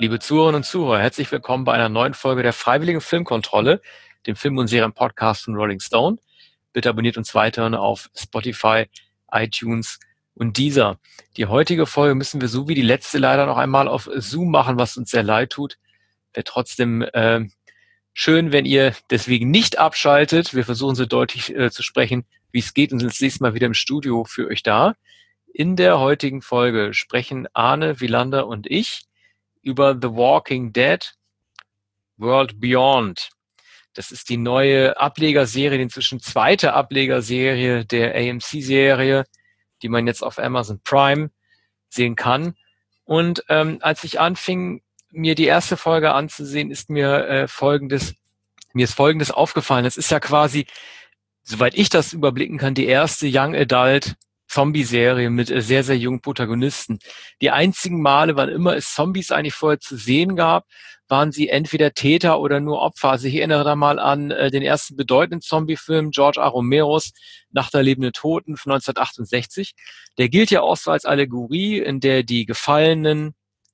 Liebe Zuhörerinnen und Zuhörer, herzlich willkommen bei einer neuen Folge der Freiwilligen Filmkontrolle, dem Film- und Serienpodcast von Rolling Stone. Bitte abonniert uns weiterhin auf Spotify, iTunes und Deezer. Die heutige Folge müssen wir so wie die letzte leider noch einmal auf Zoom machen, was uns sehr leid tut. Wäre trotzdem schön, wenn ihr deswegen nicht abschaltet. Wir versuchen so deutlich zu sprechen, wie es geht, und sind das nächste Mal wieder im Studio für euch da. In der heutigen Folge sprechen Arne, Wielander und ich über The Walking Dead World Beyond. Das ist die neue Ablegerserie, die inzwischen zweite Ablegerserie der AMC-Serie, die man jetzt auf Amazon Prime sehen kann. Und als ich anfing, mir die erste Folge anzusehen, ist mir Folgendes aufgefallen. Es ist ja quasi, soweit ich das überblicken kann, die erste Young Adult Zombie-Serie mit sehr, sehr jungen Protagonisten. Die einzigen Male, wann immer es Zombies eigentlich vorher zu sehen gab, waren sie entweder Täter oder nur Opfer. Also ich erinnere da mal an den ersten bedeutenden Zombie-Film George A. Romeros Nacht der lebenden Toten von 1968. Der gilt ja auch so als Allegorie, in der die gefallenen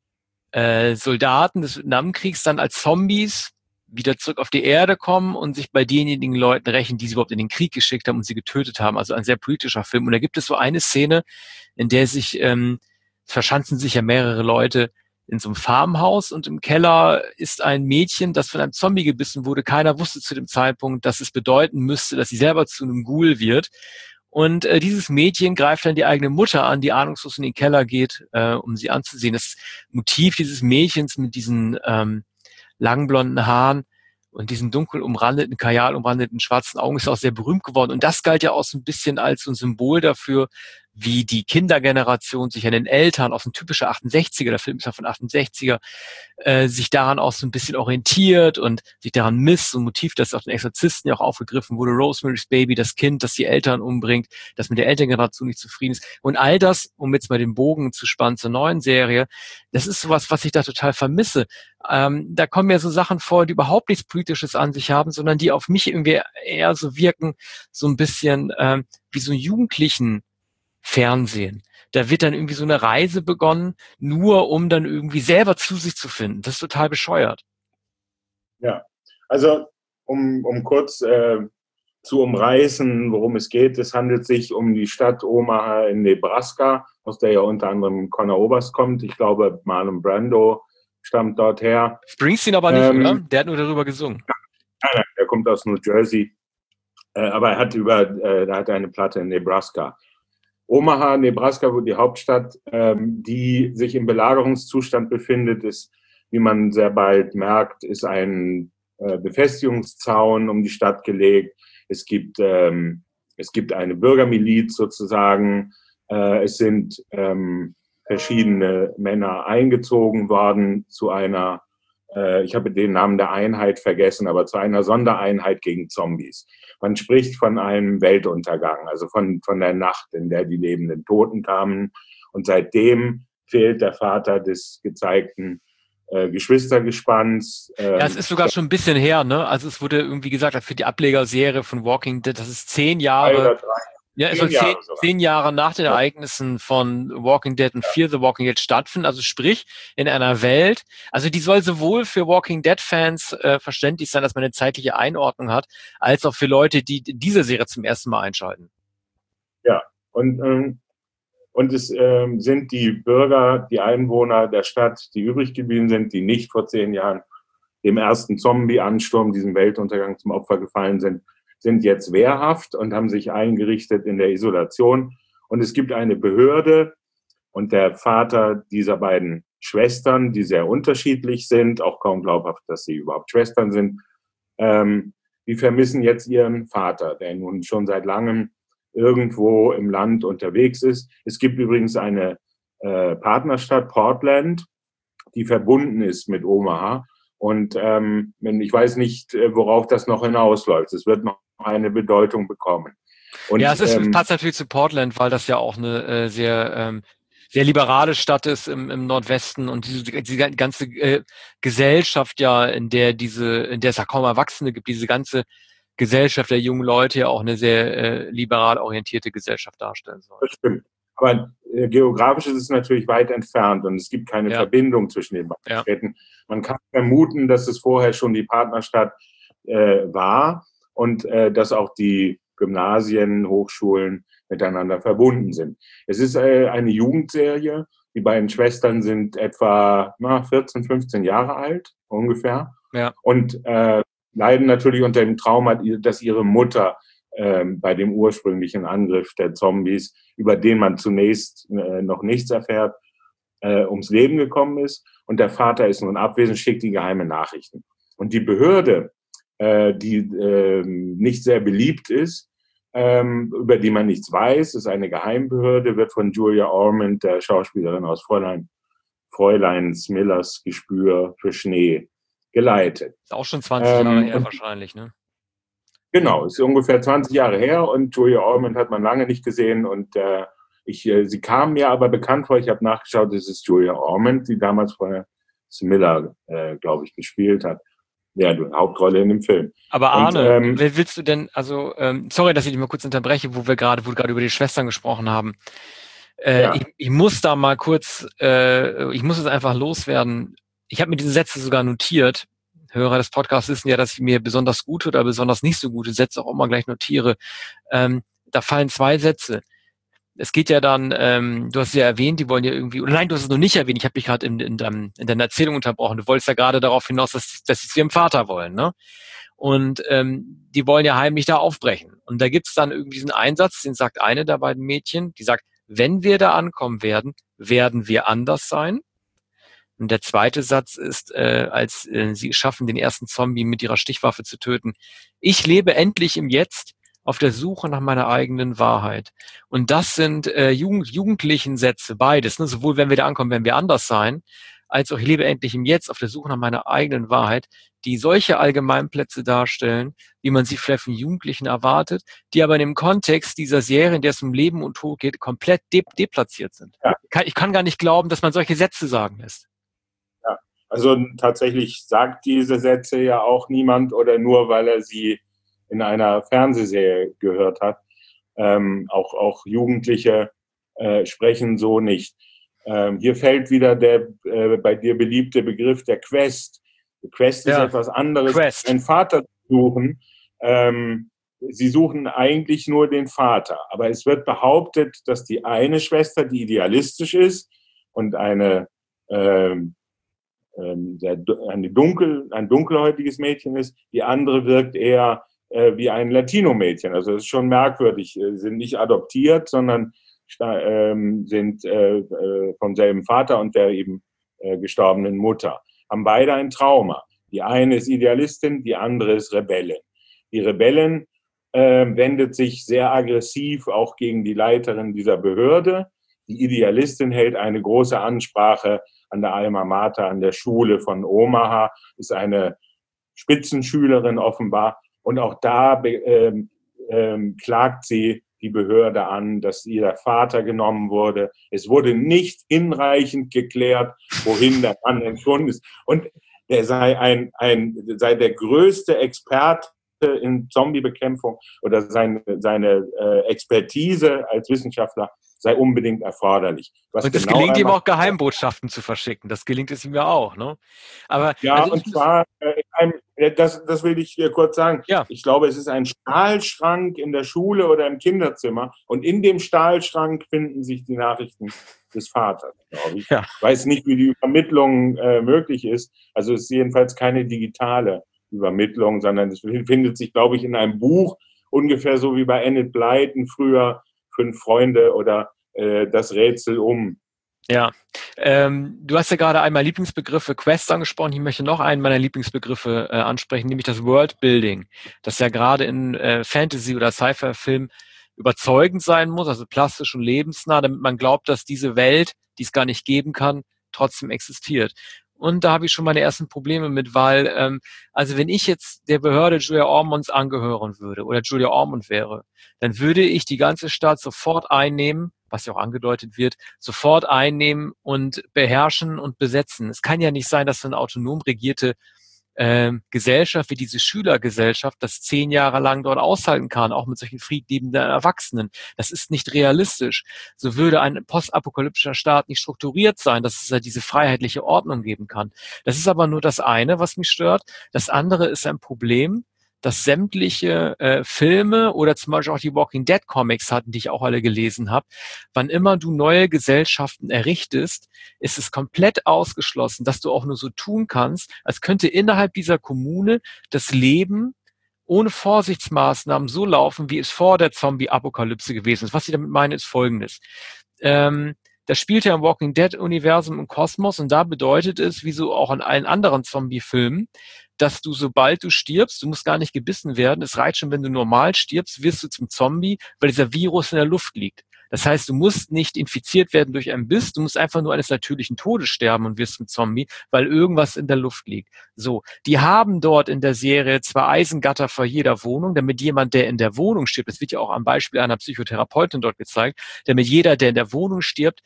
Soldaten des Vietnamkriegs dann als Zombies wieder zurück auf die Erde kommen und sich bei denjenigen Leuten rächen, die sie überhaupt in den Krieg geschickt haben und sie getötet haben. Also ein sehr politischer Film. Und da gibt es so eine Szene, in der sich verschanzen sich ja mehrere Leute in so einem Farmhaus, und im Keller ist ein Mädchen, das von einem Zombie gebissen wurde. Keiner wusste zu dem Zeitpunkt, dass es bedeuten müsste, dass sie selber zu einem Ghoul wird. Und dieses Mädchen greift dann die eigene Mutter an, die ahnungslos in den Keller geht, um sie anzusehen. Das Motiv dieses Mädchens mit diesen langen blonden Haaren und diesen dunkel umrandeten, kajal umrandeten schwarzen Augen ist auch sehr berühmt geworden. Und das galt ja auch so ein bisschen als so ein Symbol dafür, wie die Kindergeneration sich an den Eltern, aus dem typischen 68er, der Film ist ja von 68er, sich daran auch so ein bisschen orientiert und sich daran misst. So ein Motiv, das auf den Exorzisten ja auch aufgegriffen wurde. Rosemary's Baby, das Kind, das die Eltern umbringt, das mit der Elterngeneration nicht zufrieden ist. Und all das, um jetzt mal den Bogen zu spannen zur neuen Serie, das ist sowas, was ich da total vermisse. Da kommen ja so Sachen vor, die überhaupt nichts Politisches an sich haben, sondern die auf mich irgendwie eher so wirken, so ein bisschen wie so ein jugendlichen Fernsehen. Da wird dann irgendwie so eine Reise begonnen, nur um dann irgendwie selber zu sich zu finden. Das ist total bescheuert. Ja, also um kurz zu umreißen, worum es geht. Es handelt sich um die Stadt Omaha in Nebraska, aus der ja unter anderem Conor Oberst kommt. Ich glaube, Marlon Brando stammt dort her. Springsteen aber nicht, oder? Der hat nur darüber gesungen. Nein, der kommt aus New Jersey. Aber er hat eine Platte in Nebraska. Omaha, Nebraska, wo die Hauptstadt, die sich im Belagerungszustand befindet, ist, wie man sehr bald merkt, ist ein Befestigungszaun um die Stadt gelegt. Es gibt eine Bürgermiliz sozusagen. Es sind verschiedene Männer eingezogen worden zu einer, ich habe den Namen der Einheit vergessen, aber zu einer Sondereinheit gegen Zombies. Man spricht von einem Weltuntergang, also von der Nacht, in der die lebenden Toten kamen. Und seitdem fehlt der Vater des gezeigten Geschwistergespanns. Ja, es ist sogar schon ein bisschen her, ne? Also es wurde irgendwie gesagt, für die Ablegerserie von Walking Dead, das ist 10 Jahre. Ja, es soll 10 Jahre nach den Ereignissen von Walking Dead und Fear the Walking Dead stattfinden. Also sprich, in einer Welt, also die soll sowohl für Walking Dead-Fans verständlich sein, dass man eine zeitliche Einordnung hat, als auch für Leute, die diese Serie zum ersten Mal einschalten. Ja, und es sind die Bürger, die Einwohner der Stadt, die übrig geblieben sind, die nicht vor 10 Jahren dem ersten Zombie-Ansturm, diesem Weltuntergang zum Opfer gefallen sind jetzt wehrhaft und haben sich eingerichtet in der Isolation. Und es gibt eine Behörde, und der Vater dieser beiden Schwestern, die sehr unterschiedlich sind, auch kaum glaubhaft, dass sie überhaupt Schwestern sind, die vermissen jetzt ihren Vater, der nun schon seit langem irgendwo im Land unterwegs ist. Es gibt übrigens eine Partnerstadt, Portland, die verbunden ist mit Omaha. Und ich weiß nicht, worauf das noch hinausläuft. Es wird noch eine Bedeutung bekommen. Und, ja, passt natürlich zu Portland, weil das ja auch eine sehr liberale Stadt ist im Nordwesten, und diese ganze Gesellschaft ja, in der es ja kaum Erwachsene gibt, diese ganze Gesellschaft der jungen Leute ja auch eine sehr liberal orientierte Gesellschaft darstellen soll. Das stimmt. Aber geografisch ist es natürlich weit entfernt und es gibt keine Verbindung zwischen den beiden Städten. Man kann vermuten, dass es vorher schon die Partnerstadt war und dass auch die Gymnasien, Hochschulen miteinander verbunden sind. Es ist eine Jugendserie. Die beiden Schwestern sind etwa 14, 15 Jahre alt, ungefähr. Ja. Und leiden natürlich unter dem Trauma, dass ihre Mutter bei dem ursprünglichen Angriff der Zombies, über den man zunächst noch nichts erfährt, ums Leben gekommen ist. Und der Vater ist nun abwesend, schickt die geheime Nachrichten. Und die Behörde, die nicht sehr beliebt ist, über die man nichts weiß, ist eine Geheimbehörde, wird von Julia Ormond, der Schauspielerin aus Fräulein Smillers Gespür für Schnee, geleitet. Ist auch schon 20 Jahre her wahrscheinlich, ne? Genau, ist ungefähr 20 Jahre her und Julia Ormond hat man lange nicht gesehen und sie kam mir aber bekannt vor, ich habe nachgeschaut, es ist Julia Ormond, die damals von Smiller, glaube ich, gespielt hat. Ja, die Hauptrolle in dem Film. Aber Arne, willst du denn, also, sorry, dass ich dich mal kurz unterbreche, wo du gerade über die Schwestern gesprochen haben. Ich muss da mal kurz, ich muss es einfach loswerden. Ich habe mir diese Sätze sogar notiert. Hörer des Podcasts wissen ja, dass ich mir besonders gute oder besonders nicht so gute Sätze auch immer gleich notiere. Da fallen 2 Sätze. Es geht ja dann, du hast ja erwähnt, die wollen ja irgendwie, oder nein, du hast es noch nicht erwähnt, ich habe dich gerade in deiner Erzählung unterbrochen. Du wolltest ja gerade darauf hinaus, dass sie zu ihrem Vater wollen, ne? Und die wollen ja heimlich da aufbrechen. Und da gibt's dann irgendwie diesen Einsatz, den sagt eine der beiden Mädchen, die sagt, wenn wir da ankommen werden, werden wir anders sein. Und der zweite Satz ist, als sie schaffen, den ersten Zombie mit ihrer Stichwaffe zu töten. Ich lebe endlich im Jetzt auf der Suche nach meiner eigenen Wahrheit. Und das sind jugendlichen Sätze, beides. Ne? Sowohl wenn wir da ankommen, werden wir anders sein, als auch ich lebe endlich im Jetzt auf der Suche nach meiner eigenen Wahrheit, die solche Allgemeinplätze darstellen, wie man sie vielleicht von Jugendlichen erwartet, die aber in dem Kontext dieser Serie, in der es um Leben und Tod geht, komplett deplatziert sind. Ja. Ich kann gar nicht glauben, dass man solche Sätze sagen lässt. Ja, also tatsächlich sagt diese Sätze ja auch niemand oder nur, weil er sie in einer Fernsehserie gehört hat. Auch Jugendliche sprechen so nicht. Hier fällt wieder der bei dir beliebte Begriff der Quest. Die Quest ist etwas anderes, Quest. einen Vater zu suchen. Sie suchen eigentlich nur den Vater. Aber es wird behauptet, dass die eine Schwester, die idealistisch ist und ein dunkelhäutiges Mädchen ist, die andere wirkt eher wie ein Latino-Mädchen. Also es ist schon merkwürdig. Sie sind nicht adoptiert, sondern sind vom selben Vater und der eben gestorbenen Mutter. Haben beide ein Trauma. Die eine ist Idealistin, die andere ist Rebellin. Die Rebellin wendet sich sehr aggressiv auch gegen die Leiterin dieser Behörde. Die Idealistin hält eine große Ansprache an der Alma Mater, an der Schule von Omaha, ist eine Spitzenschülerin offenbar. Und auch da klagt sie die Behörde an, dass ihr Vater genommen wurde. Es wurde nicht hinreichend geklärt, wohin der Mann entschwunden ist. Und er sei sei der größte Experte in Zombiebekämpfung oder seine Expertise als Wissenschaftler sei unbedingt erforderlich. Und es gelingt ihm auch, Geheimbotschaften zu verschicken. Das gelingt es ihm ja auch, ne? Aber ja, also und zwar, das will ich dir kurz sagen. Ja. Ich glaube, es ist ein Stahlschrank in der Schule oder im Kinderzimmer und in dem Stahlschrank finden sich die Nachrichten des Vaters, glaube ich. Ja. Ich weiß nicht, wie die Übermittlung möglich ist. Also es ist jedenfalls keine digitale Übermittlung, sondern es findet sich, glaube ich, in einem Buch, ungefähr so wie bei Enid Blyton früher 5 Freunde oder das Rätsel um. Ja, du hast ja gerade einmal Lieblingsbegriffe Quest angesprochen. Ich möchte noch einen meiner Lieblingsbegriffe ansprechen, nämlich das Worldbuilding, das ja gerade in Fantasy- oder Sci-Fi-Filmen überzeugend sein muss, also plastisch und lebensnah, damit man glaubt, dass diese Welt, die es gar nicht geben kann, trotzdem existiert. Und da habe ich schon meine ersten Probleme mit, weil, also wenn ich jetzt der Behörde Julia Ormonds angehören würde oder Julia Ormond wäre, dann würde ich die ganze Stadt sofort einnehmen, was ja auch angedeutet wird, sofort einnehmen und beherrschen und besetzen. Es kann ja nicht sein, dass so eine autonom regierte Gesellschaft wie diese Schülergesellschaft das 10 Jahre lang dort aushalten kann, auch mit solchen friedliebenden Erwachsenen. Das ist nicht realistisch. So würde ein postapokalyptischer Staat nicht strukturiert sein, dass es ja diese freiheitliche Ordnung geben kann. Das ist aber nur das eine, was mich stört. Das andere ist ein Problem, dass sämtliche Filme oder zum Beispiel auch die Walking Dead Comics hatten, die ich auch alle gelesen habe, wann immer du neue Gesellschaften errichtest, ist es komplett ausgeschlossen, dass du auch nur so tun kannst, als könnte innerhalb dieser Kommune das Leben ohne Vorsichtsmaßnahmen so laufen, wie es vor der Zombie-Apokalypse gewesen ist. Was ich damit meine, ist Folgendes. Das spielt ja im Walking Dead-Universum im Kosmos und da bedeutet es, wie so auch in allen anderen Zombie-Filmen, dass du, sobald du stirbst, du musst gar nicht gebissen werden, es reicht schon, wenn du normal stirbst, wirst du zum Zombie, weil dieser Virus in der Luft liegt. Das heißt, du musst nicht infiziert werden durch einen Biss, du musst einfach nur eines natürlichen Todes sterben und wirst zum Zombie, weil irgendwas in der Luft liegt. So, die haben dort in der Serie 2 Eisengatter vor jeder Wohnung, damit jemand, der in der Wohnung stirbt, das wird ja auch am Beispiel einer Psychotherapeutin dort gezeigt, damit jeder, der in der Wohnung stirbt,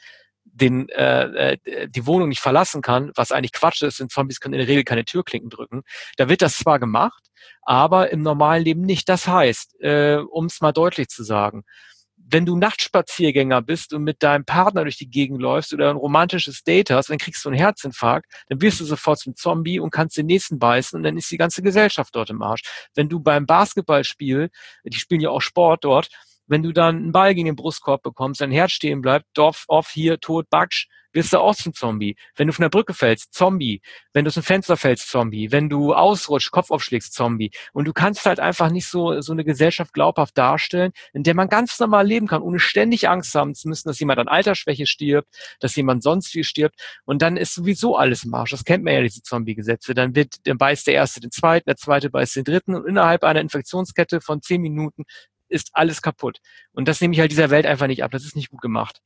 die Wohnung nicht verlassen kann, was eigentlich Quatsch ist, denn Zombies können in der Regel keine Türklinken drücken. Da wird das zwar gemacht, aber im normalen Leben nicht. Das heißt, um es mal deutlich zu sagen, wenn du Nachtspaziergänger bist und mit deinem Partner durch die Gegend läufst oder ein romantisches Date hast, dann kriegst du einen Herzinfarkt, dann wirst du sofort zum Zombie und kannst den nächsten beißen und dann ist die ganze Gesellschaft dort im Arsch. Wenn du beim Basketballspiel, die spielen ja auch Sport dort, wenn du dann einen Ball gegen den Brustkorb bekommst, dein Herz stehen bleibt, Dorf, off, hier, tot, Batsch, wirst du auch zum Zombie. Wenn du von der Brücke fällst, Zombie. Wenn du aus dem Fenster fällst, Zombie. Wenn du ausrutschst, Kopf aufschlägst, Zombie. Und du kannst halt einfach nicht so eine Gesellschaft glaubhaft darstellen, in der man ganz normal leben kann, ohne ständig Angst haben zu müssen, dass jemand an Altersschwäche stirbt, dass jemand sonst viel stirbt. Und dann ist sowieso alles im Arsch. Das kennt man ja, diese Zombie-Gesetze. Dann beißt der Erste den Zweiten, der Zweite beißt den Dritten und innerhalb einer Infektionskette von 10 Minuten ist alles kaputt. Und das nehme ich halt dieser Welt einfach nicht ab. Das ist nicht gut gemacht.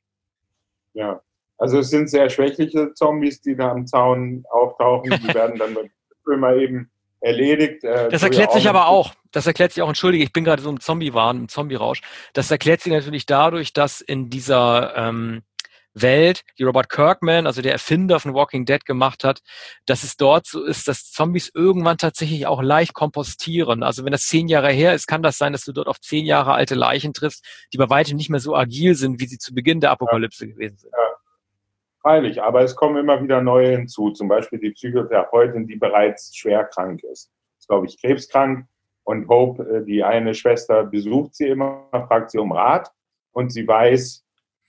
Ja, also es sind sehr schwächliche Zombies, die da am Zaun auftauchen. Die werden dann mit mal eben erledigt. Das erklärt sich aber auch. Das erklärt sich auch, entschuldige, ich bin gerade so im Zombie-Wahn, im Zombie-Rausch. Das erklärt sich natürlich dadurch, dass in dieser Welt, die Robert Kirkman, also der Erfinder von Walking Dead, gemacht hat, dass es dort so ist, dass Zombies irgendwann tatsächlich auch leicht kompostieren. Also wenn das 10 Jahre her ist, kann das sein, dass du dort auf 10 Jahre alte Leichen triffst, die bei weitem nicht mehr so agil sind, wie sie zu Beginn der Apokalypse gewesen sind. Ja, freilich, aber es kommen immer wieder neue hinzu. Zum Beispiel die Psychotherapeutin, die bereits schwer krank ist. Ist, glaube ich, krebskrank. Und Hope, die eine Schwester, besucht sie immer, fragt sie um Rat. Und sie weiß,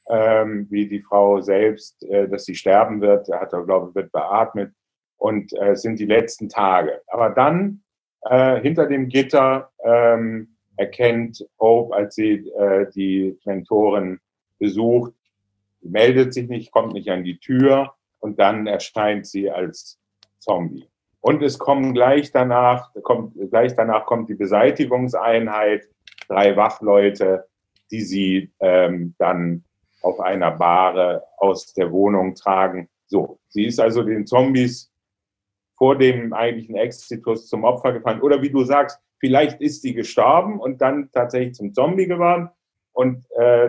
wie die Frau selbst, dass sie sterben wird, wird beatmet und es sind die letzten Tage. Aber dann hinter dem Gitter erkennt Hope, als sie die Mentorin besucht, meldet sich nicht, kommt nicht an die Tür und dann erscheint sie als Zombie. Und es kommen gleich danach kommt die Beseitigungseinheit, 3 Wachleute, die sie dann auf einer Bahre aus der Wohnung tragen. So, sie ist also den Zombies vor dem eigentlichen Exitus zum Opfer gefallen. Oder wie du sagst, vielleicht ist sie gestorben und dann tatsächlich zum Zombie geworden und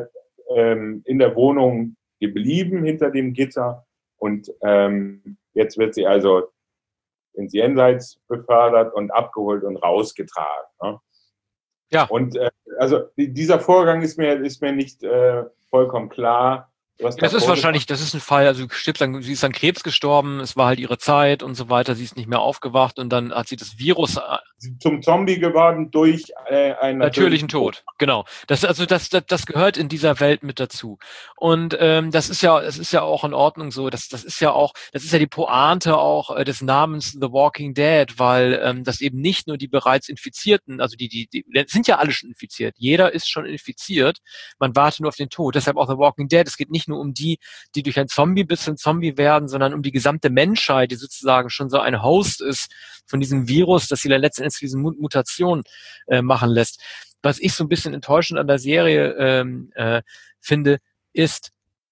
in der Wohnung geblieben hinter dem Gitter. Und jetzt wird sie also ins Jenseits befördert und abgeholt und rausgetragen. Ne? Ja. Und also dieser Vorgang ist mir nicht vollkommen klar. Das ist wahrscheinlich, das ist ein Fall, also sie ist an Krebs gestorben, es war halt ihre Zeit und so weiter, sie ist nicht mehr aufgewacht und dann hat sie das Virus zum Zombie geworden durch einen natürlichen Tod. Genau. Das gehört in dieser Welt mit dazu. Und es ist ja auch in Ordnung so, das ist ja die Pointe auch des Namens The Walking Dead, weil das eben nicht nur die bereits Infizierten, also die sind ja alle schon infiziert. Jeder ist schon infiziert. Man wartet nur auf den Tod. Deshalb auch The Walking Dead. Es geht nicht nur um die durch ein Zombie-Biss zum Zombie werden, sondern um die gesamte Menschheit, die sozusagen schon so ein Host ist von diesem Virus, das sie dann letztendlich diese Mutation machen lässt. Was ich so ein bisschen enttäuschend an der Serie finde, ist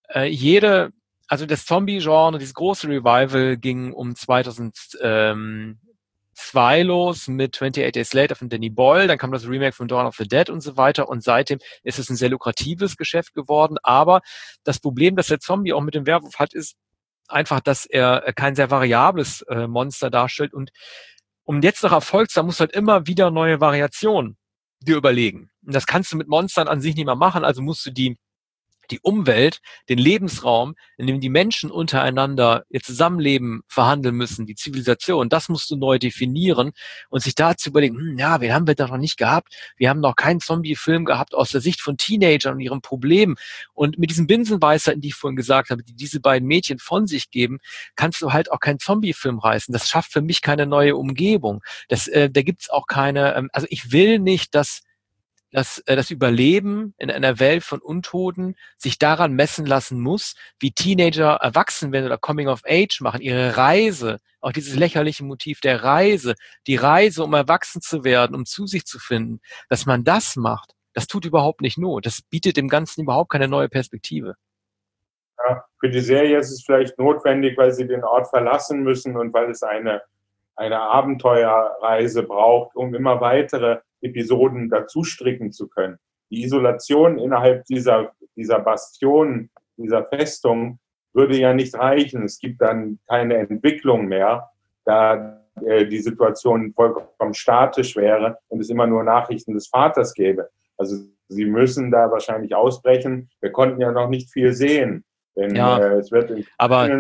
also das Zombie-Genre, dieses große Revival ging um 2002 los mit 28 Days Later von Danny Boyle, dann kam das Remake von Dawn of the Dead und so weiter und seitdem ist es ein sehr lukratives Geschäft geworden, aber das Problem, das der Zombie auch mit dem Werwolf hat, ist einfach, dass er kein sehr variables Monster darstellt und Um jetzt noch Erfolg zu haben, musst du halt immer wieder neue Variationen dir überlegen. Und das kannst du mit Monstern an sich nicht mehr machen, also musst du die Umwelt, den Lebensraum, in dem die Menschen untereinander ihr Zusammenleben verhandeln müssen, die Zivilisation, das musst du neu definieren und sich dazu überlegen, ja, wen haben wir da noch nicht gehabt? Wir haben noch keinen Zombie-Film gehabt aus der Sicht von Teenagern und ihren Problemen. Und mit diesen Binsenweisheiten, die ich vorhin gesagt habe, die diese beiden Mädchen von sich geben, kannst du halt auch keinen Zombie-Film reißen. Das schafft für mich keine neue Umgebung. Da gibt's auch keine, also ich will nicht, dass das Überleben in einer Welt von Untoten sich daran messen lassen muss, wie Teenager erwachsen werden oder Coming of Age machen, ihre Reise, auch dieses lächerliche Motiv der Reise, die Reise, um erwachsen zu werden, um zu sich zu finden, dass man das macht, das tut überhaupt nicht Not. Das bietet dem Ganzen überhaupt keine neue Perspektive. Ja, für die Serie ist es vielleicht notwendig, weil sie den Ort verlassen müssen und weil es eine Abenteuerreise braucht, um immer weitere Episoden dazu stricken zu können. Die Isolation innerhalb dieser Bastion, dieser Festung, würde ja nicht reichen. Es gibt dann keine Entwicklung mehr, da die Situation vollkommen statisch wäre und es immer nur Nachrichten des Vaters gäbe. Also sie müssen da wahrscheinlich ausbrechen. Wir konnten ja noch nicht viel sehen, denn es wird in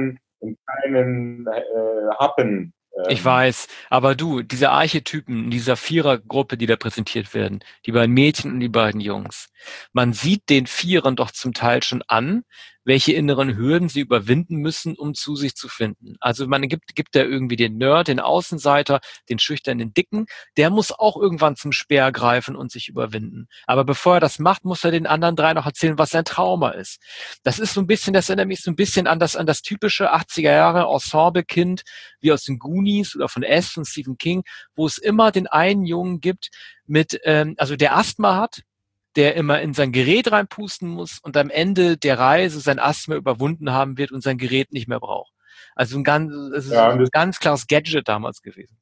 kleinen Happen. Ich weiß, aber du, diese Archetypen, dieser Vierergruppe, die da präsentiert werden, die beiden Mädchen und die beiden Jungs, man sieht den Vierern doch zum Teil schon an, welche inneren Hürden sie überwinden müssen, um zu sich zu finden. Also man gibt da irgendwie den Nerd, den Außenseiter, den schüchternen Dicken, der muss auch irgendwann zum Speer greifen und sich überwinden. Aber bevor er das macht, muss er den anderen drei noch erzählen, was sein Trauma ist. Das ist so ein bisschen, das erinnert mich so ein bisschen an das typische 80er Jahre Ensemble-Kind, wie aus den Goonies oder von S von Stephen King, wo es immer den einen Jungen gibt also der Asthma hat, der immer in sein Gerät reinpusten muss und am Ende der Reise sein Asthma überwunden haben wird und sein Gerät nicht mehr braucht. Also es ist ein ganz klares Gadget damals gewesen.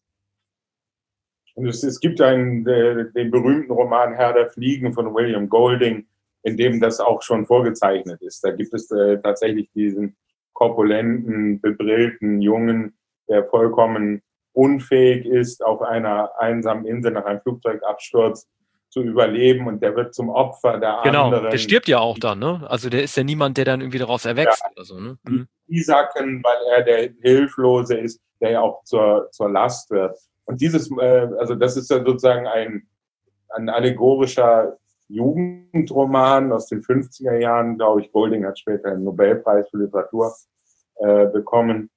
Und es gibt den berühmten Roman Herr der Fliegen von William Golding, in dem das auch schon vorgezeichnet ist. Da gibt es tatsächlich diesen korpulenten, bebrillten Jungen, der vollkommen unfähig ist, auf einer einsamen Insel nach einem Flugzeugabsturz zu überleben und der wird zum Opfer der anderen. Genau, der stirbt ja auch dann, ne? Also der ist ja niemand, der dann irgendwie daraus erwächst oder so, ne? Die sacken, weil er der Hilflose ist, der ja auch zur Last wird. Und also das ist dann sozusagen ein allegorischer Jugendroman aus den 50er Jahren, glaube ich. Golding hat später einen Nobelpreis für Literatur bekommen.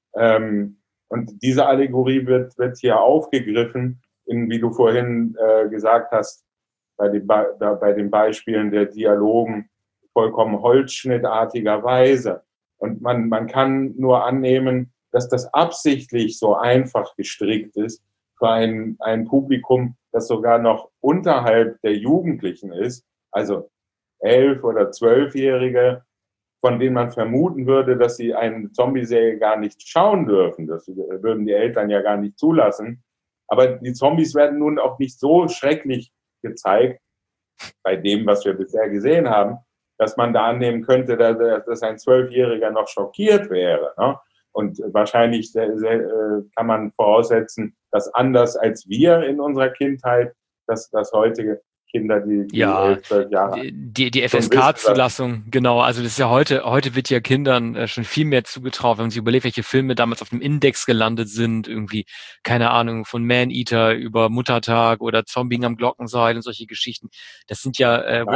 Und diese Allegorie wird hier aufgegriffen, wie du vorhin gesagt hast, bei den Beispielen der Dialogen vollkommen holzschnittartigerweise. Und man kann nur annehmen, dass das absichtlich so einfach gestrickt ist für ein Publikum, das sogar noch unterhalb der Jugendlichen ist, also 11- oder 12-Jährige, von denen man vermuten würde, dass sie eine Zombie-Serie gar nicht schauen dürfen. Das würden die Eltern ja gar nicht zulassen. Aber die Zombies werden nun auch nicht so schrecklich gezeigt, bei dem, was wir bisher gesehen haben, dass man da annehmen könnte, dass ein 12-Jähriger noch schockiert wäre. Ne? Und wahrscheinlich kann man voraussetzen, dass anders als wir in unserer Kindheit, dass heutige Kinder, die 11, 12 Jahre die FSK-Zulassung, genau, also das ist ja heute wird ja Kindern schon viel mehr zugetraut, wenn man sich überlegt, welche Filme damals auf dem Index gelandet sind, irgendwie, keine Ahnung, von Man-Eater über Muttertag oder Zombie am Glockenseil und solche Geschichten. Das sind ja,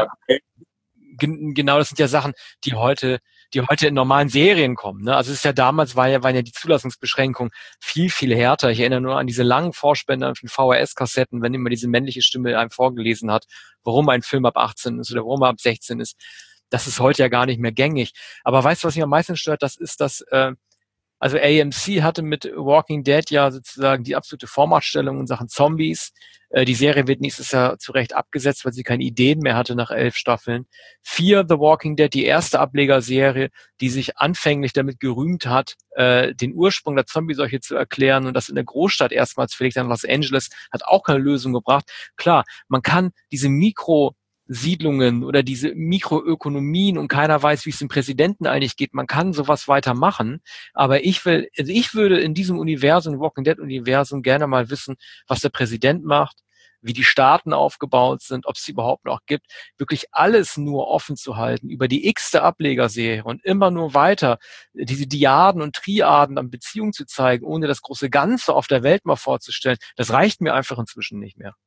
genau, das sind ja Sachen, die heute in normalen Serien kommen. Ne? Also es ist ja damals waren ja die Zulassungsbeschränkungen viel, viel härter. Ich erinnere nur an diese langen Vorspender von VHS-Kassetten, wenn immer diese männliche Stimme einem vorgelesen hat, warum ein Film ab 18 ist oder warum er ab 16 ist. Das ist heute ja gar nicht mehr gängig. Aber weißt du, was mich am meisten stört? Das ist, dass also AMC hatte mit Walking Dead ja sozusagen die absolute Vormachtstellung in Sachen Zombies. Die Serie wird nächstes Jahr zu Recht abgesetzt, weil sie keine Ideen mehr hatte nach 11 Staffeln. Fear the Walking Dead, die erste Ablegerserie, die sich anfänglich damit gerühmt hat, den Ursprung der Zombie-Seuche zu erklären und das in der Großstadt erstmals verlegt an Los Angeles, hat auch keine Lösung gebracht. Klar, man kann diese Siedlungen oder diese Mikroökonomien und keiner weiß, wie es dem Präsidenten eigentlich geht. Man kann sowas weitermachen, aber ich würde in diesem Universum, Walking Dead Universum, gerne mal wissen, was der Präsident macht, wie die Staaten aufgebaut sind, ob es sie überhaupt noch gibt, wirklich alles nur offen zu halten über die x-te Ablegerserie und immer nur weiter diese Diaden und Triaden an Beziehungen zu zeigen, ohne das große Ganze auf der Welt mal vorzustellen, das reicht mir einfach inzwischen nicht mehr.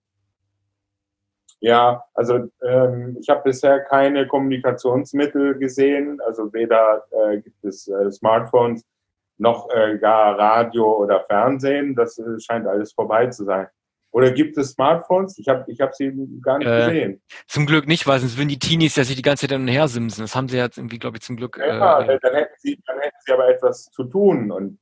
Ja, also ich habe bisher keine Kommunikationsmittel gesehen, also weder gibt es Smartphones noch gar Radio oder Fernsehen, das scheint alles vorbei zu sein. Oder gibt es Smartphones? Ich hab sie gar nicht gesehen. Zum Glück nicht, weil sonst würden die Teenies ja sich die ganze Zeit hin und her simsen. Das haben sie jetzt irgendwie, glaube ich, zum Glück. Ja, dann hätten sie aber etwas zu tun. Und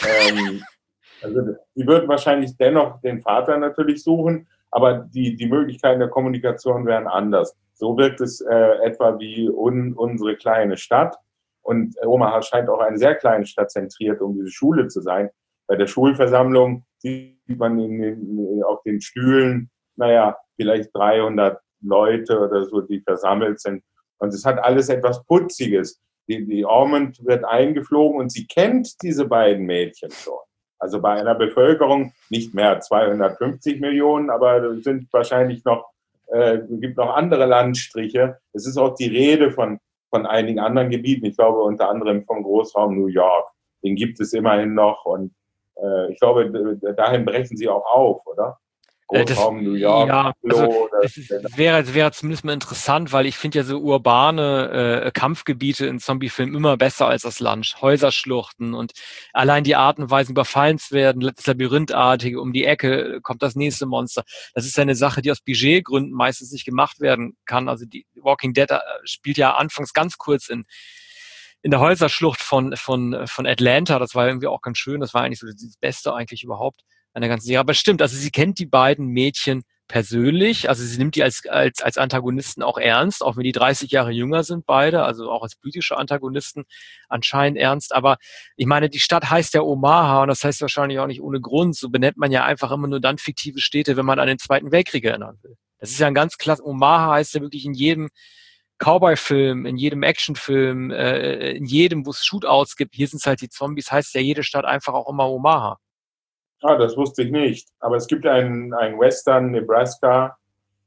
also sie würden wahrscheinlich dennoch den Vater natürlich suchen, aber die Möglichkeiten der Kommunikation wären anders. So wirkt es etwa wie unsere kleine Stadt. Und Omaha scheint auch eine sehr kleine Stadt zentriert, um diese Schule zu sein. Bei der Schulversammlung sieht man auf den Stühlen, naja, vielleicht 300 Leute oder so, die versammelt sind. Und es hat alles etwas Putziges. Die Ormond wird eingeflogen und sie kennt diese beiden Mädchen schon. Also bei einer Bevölkerung nicht mehr 250 Millionen, aber es sind wahrscheinlich gibt noch andere Landstriche. Es ist auch die Rede von einigen anderen Gebieten. Ich glaube unter anderem vom Großraum New York. Den gibt es immerhin noch und ich glaube, dahin brechen sie auch auf, oder? Großraum New York. Ja, also das wäre zumindest mal interessant, weil ich finde ja so urbane Kampfgebiete in Zombiefilmen immer besser als das Land. Häuserschluchten und allein die Art und Weise überfallen zu werden, das Labyrinthartige, um die Ecke kommt das nächste Monster. Das ist ja eine Sache, die aus Budgetgründen meistens nicht gemacht werden kann. Also die Walking Dead spielt ja anfangs ganz kurz in der Häuserschlucht von Atlanta. Das war irgendwie auch ganz schön. Das war eigentlich so das Beste eigentlich überhaupt an der ganzen Serie. Aber stimmt, also sie kennt die beiden Mädchen persönlich. Also sie nimmt die als Antagonisten auch ernst, auch wenn die 30 Jahre jünger sind beide, also auch als politische Antagonisten anscheinend ernst. Aber ich meine, die Stadt heißt ja Omaha und das heißt wahrscheinlich auch nicht ohne Grund. So benennt man ja einfach immer nur dann fiktive Städte, wenn man an den Zweiten Weltkrieg erinnern will. Das ist ja ein ganz klasse. Omaha heißt ja wirklich in jedem Cowboy-Film, in jedem Actionfilm, in jedem, wo es Shootouts gibt, hier sind es halt die Zombies, heißt ja jede Stadt einfach auch immer Omaha. Ah, das wusste ich nicht. Aber es gibt einen Western, Nebraska,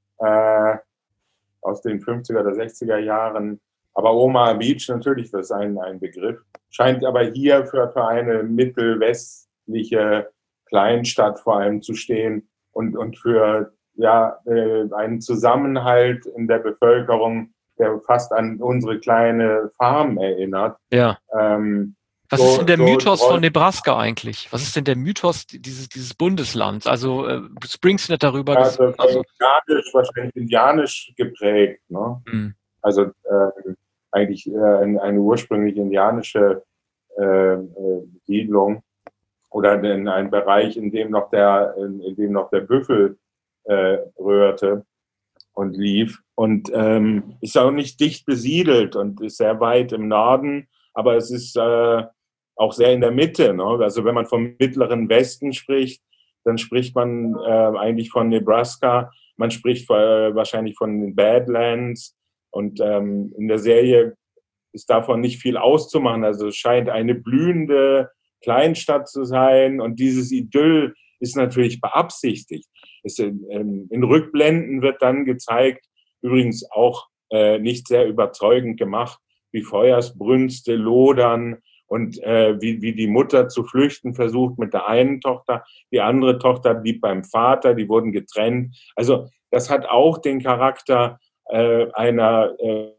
aus den 50er oder 60er Jahren. Aber Omaha Beach natürlich, das ist ein Begriff. Scheint aber hier für eine mittelwestliche Kleinstadt vor allem zu stehen und für einen Zusammenhalt in der Bevölkerung, der fast an unsere kleine Farm erinnert. Ja. Was ist denn der Mythos von Nebraska eigentlich? Was ist denn der Mythos dieses Bundeslands? Also Springs nicht darüber. Also wahrscheinlich indianisch geprägt. Ne? Mhm. Also eigentlich eine ursprünglich indianische Siedlung oder in einem Bereich, in dem noch der Büffel rührte und lief und ist auch nicht dicht besiedelt und ist sehr weit im Norden, aber es ist auch sehr in der Mitte. Ne? Also wenn man vom mittleren Westen spricht, dann spricht man eigentlich von Nebraska, man spricht wahrscheinlich von den Badlands und in der Serie ist davon nicht viel auszumachen. Also es scheint eine blühende Kleinstadt zu sein und dieses Idyll ist natürlich beabsichtigt. In Rückblenden wird dann gezeigt, übrigens auch nicht sehr überzeugend gemacht, wie Feuersbrünste lodern und wie die Mutter zu flüchten versucht mit der einen Tochter. Die andere Tochter blieb beim Vater, die wurden getrennt. Also das hat auch den Charakter einer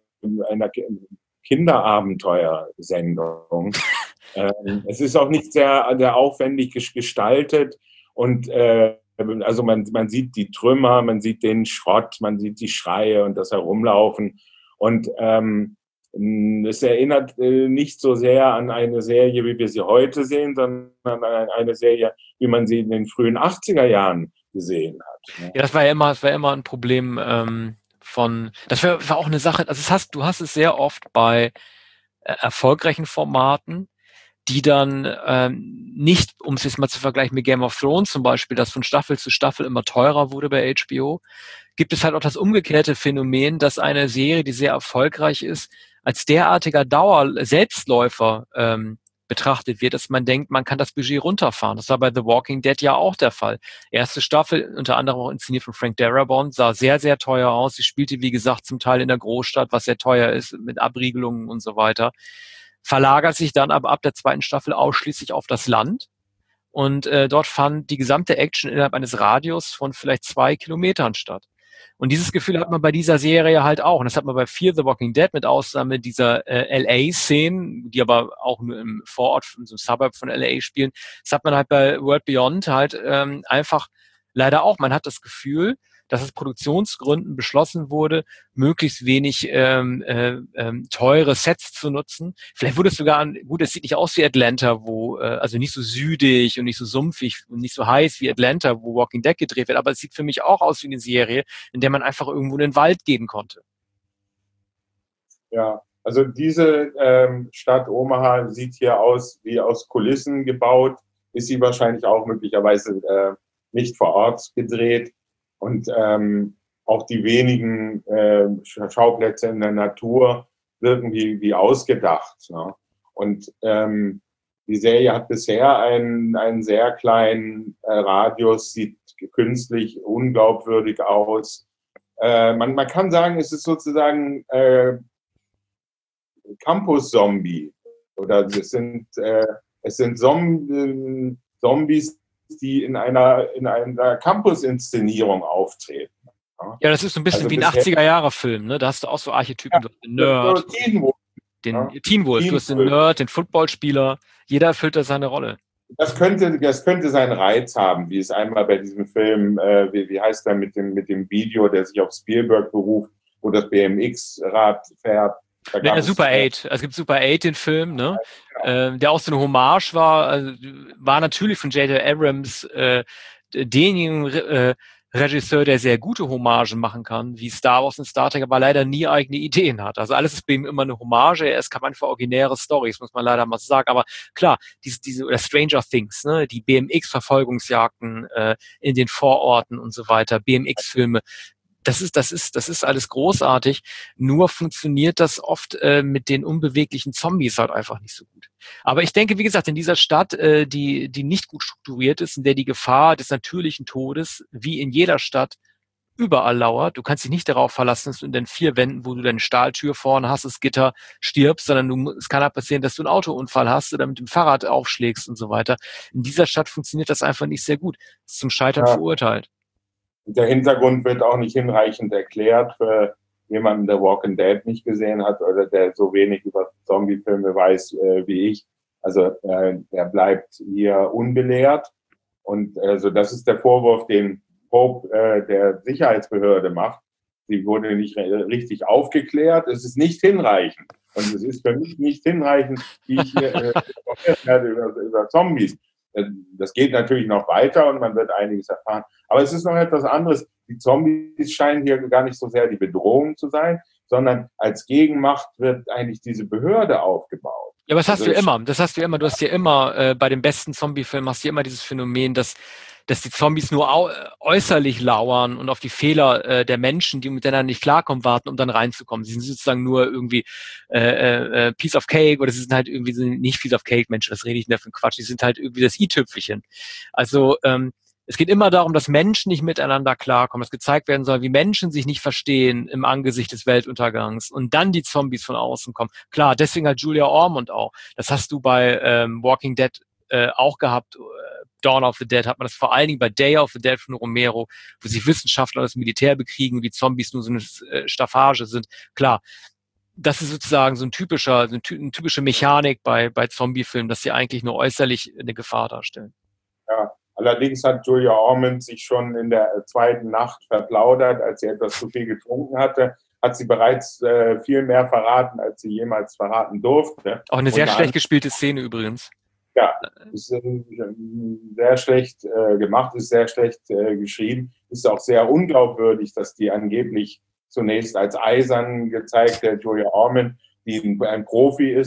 Kinderabenteuersendung. Es ist auch nicht sehr aufwendig gestaltet und also man sieht die Trümmer, man sieht den Schrott, man sieht die Schreie und das Herumlaufen und es erinnert nicht so sehr an eine Serie, wie wir sie heute sehen, sondern an eine Serie, wie man sie in den frühen 80er Jahren gesehen hat. Ne? Ja, das war immer ein Problem das war auch eine Sache, also du hast es sehr oft bei erfolgreichen Formaten, die dann nicht, um es jetzt mal zu vergleichen mit Game of Thrones zum Beispiel, das von Staffel zu Staffel immer teurer wurde bei HBO, gibt es halt auch das umgekehrte Phänomen, dass eine Serie, die sehr erfolgreich ist, als derartiger Selbstläufer betrachtet wird, dass man denkt, man kann das Budget runterfahren. Das war bei The Walking Dead ja auch der Fall. Erste Staffel, unter anderem auch inszeniert von Frank Darabont, sah sehr, sehr teuer aus. Sie spielte, wie gesagt, zum Teil in der Großstadt, was sehr teuer ist, mit Abriegelungen und so weiter. Verlagert sich dann aber ab der zweiten Staffel ausschließlich auf das Land. Und dort fand die gesamte Action innerhalb eines Radius von vielleicht 2 Kilometern statt. Und dieses Gefühl hat man bei dieser Serie halt auch. Und das hat man bei Fear the Walking Dead mit Ausnahme dieser LA-Szenen, die aber auch nur im Vorort, in so einem Suburb von LA spielen. Das hat man halt bei World Beyond halt einfach leider auch. Man hat das Gefühl, dass aus Produktionsgründen beschlossen wurde, möglichst wenig teure Sets zu nutzen. Vielleicht wurde es sogar, gut, es sieht nicht aus wie Atlanta, wo, also nicht so südig und nicht so sumpfig und nicht so heiß wie Atlanta, wo Walking Dead gedreht wird, aber es sieht für mich auch aus wie eine Serie, in der man einfach irgendwo in den Wald gehen konnte. Ja, also diese Stadt Omaha sieht hier aus wie aus Kulissen gebaut, ist sie wahrscheinlich auch möglicherweise nicht vor Ort gedreht. Und auch die wenigen Schauplätze in der Natur wirken wie ausgedacht. Ne? Und die Serie hat bisher einen sehr kleinen Radius, sieht künstlich unglaubwürdig aus. Man kann sagen, es ist sozusagen Campus-Zombie. Oder es sind Zombies, die in einer Campus-Inszenierung auftreten. Ja, das ist so ein bisschen wie ein 80er-Jahre-Film, ne? Da hast du auch so Archetypen, Ja, den Nerd, Teen Wolf, Teen Wolf, du hast den Nerd, den Footballspieler, jeder erfüllt da seine Rolle. Das könnte seinen Reiz haben, wie es einmal bei diesem Film, wie heißt der mit dem Video, der sich auf Spielberg beruft, wo das BMX-Rad fährt. Ja, Super 8. Es gibt Super 8, den Film, ne? Der auch so eine Hommage war, war natürlich von J.J. Abrams denjenigen Regisseur, der sehr gute Hommagen machen kann, wie Star Wars und Star Trek, aber leider nie eigene Ideen hat. Also alles ist bei ihm immer eine Hommage. Er ist kann man für originäre Storys, muss man leider mal sagen. Aber klar, diese oder Stranger Things, ne, die BMX-Verfolgungsjagden in den Vororten und so weiter, BMX-Filme. Das ist alles großartig. Nur funktioniert das oft mit den unbeweglichen Zombies halt einfach nicht so gut. Aber ich denke, wie gesagt, in dieser Stadt, die nicht gut strukturiert ist, in der die Gefahr des natürlichen Todes, wie in jeder Stadt, überall lauert. Du kannst dich nicht darauf verlassen, dass du in den 4 Wänden, wo du deine Stahltür vorne hast, das Gitter stirbst, sondern es kann halt passieren, dass du einen Autounfall hast oder mit dem Fahrrad aufschlägst und so weiter. In dieser Stadt funktioniert das einfach nicht sehr gut. Das ist zum Scheitern verurteilt. Der Hintergrund wird auch nicht hinreichend erklärt für jemanden, der Walking Dead nicht gesehen hat oder der so wenig über Zombie-Filme weiß wie ich. Also der bleibt hier unbelehrt. Und also das ist der Vorwurf, den Pope der Sicherheitsbehörde macht. Sie wurde nicht richtig aufgeklärt. Es ist nicht hinreichend. Und es ist für mich nicht hinreichend, wie ich hier informiert werde über Zombies. Das geht natürlich noch weiter und man wird einiges erfahren. Aber es ist noch etwas anderes. Die Zombies scheinen hier gar nicht so sehr die Bedrohung zu sein, sondern als Gegenmacht wird eigentlich diese Behörde aufgebaut. Ja, aber das hast du immer. Das hast du immer. Du hast ja immer bei den besten Zombie-Filmen hast du immer dieses Phänomen, dass die Zombies nur äußerlich lauern und auf die Fehler der Menschen, die miteinander nicht klarkommen, warten, um dann reinzukommen. Sie sind sozusagen nur irgendwie Piece of Cake oder sie sind halt irgendwie nicht Piece of Cake, Mensch, was rede ich denn da für ein Quatsch? Die sind halt irgendwie das i-Tüpfelchen. Also es geht immer darum, dass Menschen nicht miteinander klarkommen, dass gezeigt werden soll, wie Menschen sich nicht verstehen im Angesicht des Weltuntergangs und dann die Zombies von außen kommen. Klar, deswegen halt Julia Ormond auch. Das hast du bei Walking Dead auch gehabt. Dawn of the Dead hat man das vor allen Dingen bei Day of the Dead von Romero, wo sich Wissenschaftler und das Militär bekriegen, die Zombies nur so eine Staffage sind. Klar, das ist sozusagen so eine typische Mechanik bei Zombie-Filmen, dass sie eigentlich nur äußerlich eine Gefahr darstellen. Ja, allerdings hat Julia Ormond sich schon in der zweiten Nacht verplaudert, als sie etwas zu viel getrunken hatte. Hat sie bereits viel mehr verraten, als sie jemals verraten durfte. Auch eine sehr schlecht gespielte Szene übrigens. Ja, ist sehr schlecht gemacht, ist sehr schlecht geschrieben. Ist auch sehr unglaubwürdig, dass die angeblich zunächst als eisern gezeigte Julia Ormond, die ein Profi ist,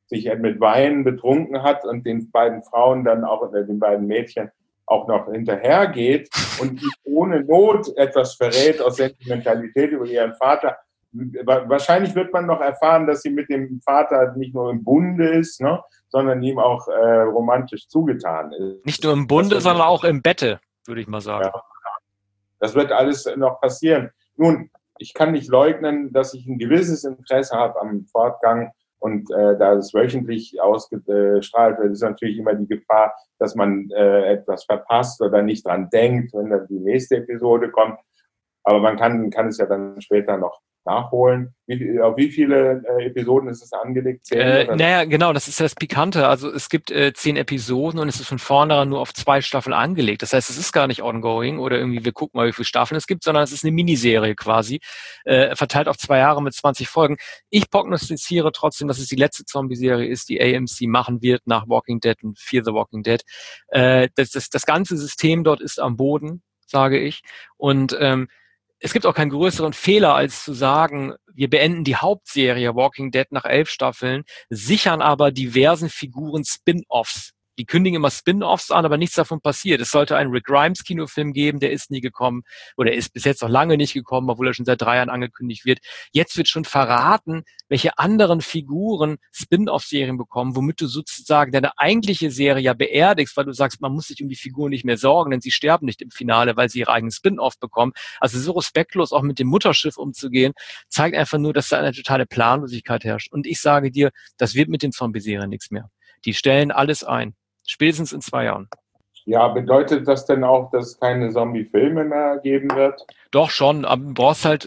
sich mit Wein betrunken hat und den beiden Frauen dann auch, oder den beiden Mädchen auch noch hinterhergeht und ohne Not etwas verrät aus Sentimentalität über ihren Vater. Wahrscheinlich wird man noch erfahren, dass sie mit dem Vater nicht nur im Bunde ist, ne, sondern ihm auch romantisch zugetan ist. Nicht nur im Bunde, sondern auch im Bette, würde ich mal sagen. Ja. Das wird alles noch passieren. Nun, ich kann nicht leugnen, dass ich ein gewisses Interesse habe am Fortgang. Und da es wöchentlich ausgestrahlt wird, ist natürlich immer die Gefahr, dass man etwas verpasst oder nicht dran denkt, wenn dann die nächste Episode kommt. Aber man kann es ja dann später noch nachholen. Auf wie viele Episoden ist es angelegt? 10, naja, genau, das ist ja das Pikante. Also es gibt 10 Episoden und es ist von vornherein nur auf 2 Staffeln angelegt. Das heißt, es ist gar nicht ongoing oder irgendwie, wir gucken mal, wie viele Staffeln es gibt, sondern es ist eine Miniserie quasi, verteilt auf 2 Jahre mit 20 Folgen. Ich prognostiziere trotzdem, dass es die letzte Zombie-Serie ist, die AMC machen wird nach Walking Dead und Fear the Walking Dead. Das ganze System dort ist am Boden, sage ich. Und es gibt auch keinen größeren Fehler, als zu sagen, wir beenden die Hauptserie Walking Dead nach 11 Staffeln, sichern aber diversen Figuren Spin-Offs. Die kündigen immer Spin-Offs an, aber nichts davon passiert. Es sollte einen Rick Grimes Kinofilm geben, der ist nie gekommen oder ist bis jetzt noch lange nicht gekommen, obwohl er schon seit 3 Jahren angekündigt wird. Jetzt wird schon verraten, welche anderen Figuren Spin-Off-Serien bekommen, womit du sozusagen deine eigentliche Serie ja beerdigst, weil du sagst, man muss sich um die Figuren nicht mehr sorgen, denn sie sterben nicht im Finale, weil sie ihre eigenen Spin-Off bekommen. Also so respektlos auch mit dem Mutterschiff umzugehen, zeigt einfach nur, dass da eine totale Planlosigkeit herrscht. Und ich sage dir, das wird mit den Zombie-Serien nichts mehr. Die stellen alles ein. Spätestens in 2 Jahren. Ja, bedeutet das denn auch, dass es keine Zombie-Filme mehr geben wird? Doch schon, aber du brauchst halt,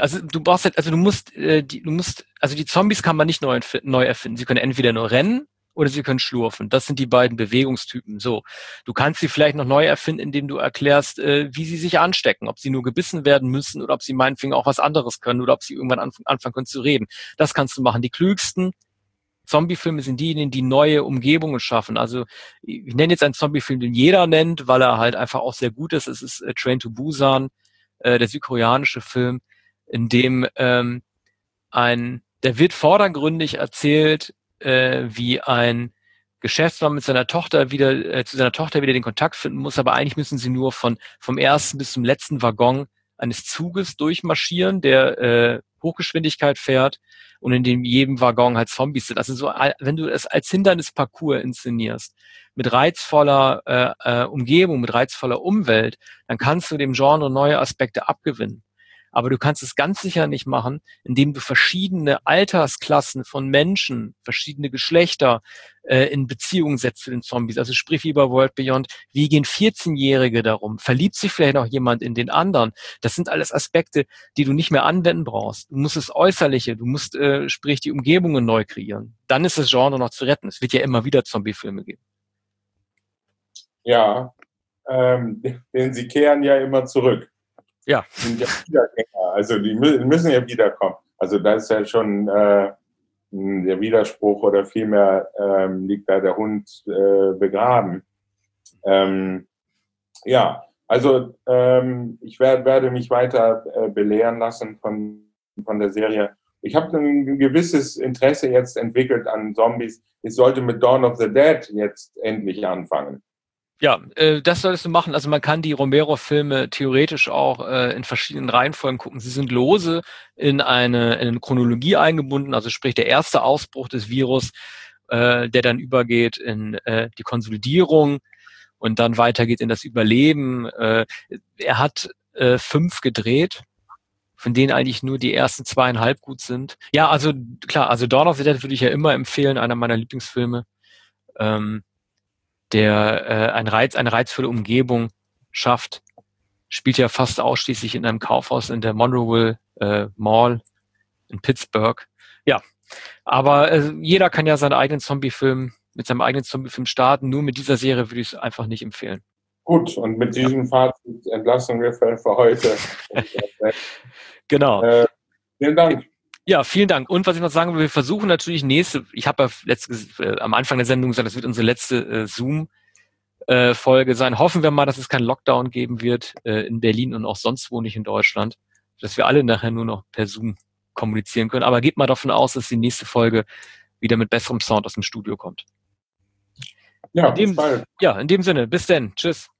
die Zombies kann man nicht neu erfinden. Sie können entweder nur rennen oder sie können schlurfen. Das sind die beiden Bewegungstypen. So, du kannst sie vielleicht noch neu erfinden, indem du erklärst, wie sie sich anstecken, ob sie nur gebissen werden müssen oder ob sie meinetwegen auch was anderes können oder ob sie irgendwann anfangen können zu reden. Das kannst du machen. Die klügsten Zombie-Filme sind diejenigen, die neue Umgebungen schaffen. Also ich nenne jetzt einen Zombie-Film, den jeder nennt, weil er halt einfach auch sehr gut ist. Es ist Train to Busan, der südkoreanische Film, in dem der wird vordergründig erzählt, wie ein Geschäftsmann mit seiner Tochter zu seiner Tochter wieder den Kontakt finden muss, aber eigentlich müssen sie nur vom ersten bis zum letzten Waggon eines Zuges durchmarschieren, der Hochgeschwindigkeit fährt und in dem jedem Waggon halt Zombies sind. Also so, wenn du es als Hindernisparcours inszenierst, mit reizvoller Umgebung, mit reizvoller Umwelt, dann kannst du dem Genre neue Aspekte abgewinnen. Aber du kannst es ganz sicher nicht machen, indem du verschiedene Altersklassen von Menschen, verschiedene Geschlechter in Beziehung setzt zu den Zombies. Also sprich wie bei World Beyond, wie gehen 14-Jährige darum? Verliebt sich vielleicht noch jemand in den anderen? Das sind alles Aspekte, die du nicht mehr anwenden brauchst. Du musst das Äußerliche, du musst sprich die Umgebungen neu kreieren. Dann ist das Genre noch zu retten. Es wird ja immer wieder Zombie-Filme geben. Ja, denn sie kehren ja immer zurück. Ja. Sind ja Wiedergänger, also die müssen ja wiederkommen. Also da ist ja schon der Widerspruch oder vielmehr liegt da der Hund begraben. Ja, also ich werde mich weiter belehren lassen von der Serie. Ich habe ein gewisses Interesse jetzt entwickelt an Zombies. Ich sollte mit Dawn of the Dead jetzt endlich anfangen. Ja, das solltest du machen. Also man kann die Romero-Filme theoretisch auch in verschiedenen Reihenfolgen gucken. Sie sind lose in eine Chronologie eingebunden, also sprich der erste Ausbruch des Virus, der dann übergeht in die Konsolidierung und dann weitergeht in das Überleben. Er hat 5 gedreht, von denen eigentlich nur die ersten 2,5 gut sind. Ja, also klar, also Dawn of the Dead würde ich ja immer empfehlen, einer meiner Lieblingsfilme. Der eine reizvolle Umgebung schafft, spielt ja fast ausschließlich in einem Kaufhaus in der Monroeville Mall in Pittsburgh. Ja, aber jeder kann ja seinen eigenen Zombie-Film mit seinem eigenen Zombie-Film starten. Nur mit dieser Serie würde ich es einfach nicht empfehlen. Gut, und mit diesem Fazit entlassen wir für heute. Genau. Vielen Dank. Ja, vielen Dank. Und was ich noch sagen will, wir versuchen natürlich ich habe ja am Anfang der Sendung gesagt, das wird unsere letzte Zoom-Folge sein. Hoffen wir mal, dass es keinen Lockdown geben wird in Berlin und auch sonst wo nicht in Deutschland, dass wir alle nachher nur noch per Zoom kommunizieren können. Aber geht mal davon aus, dass die nächste Folge wieder mit besserem Sound aus dem Studio kommt. Ja, bis bald. Ja, in dem Sinne, bis denn. Tschüss.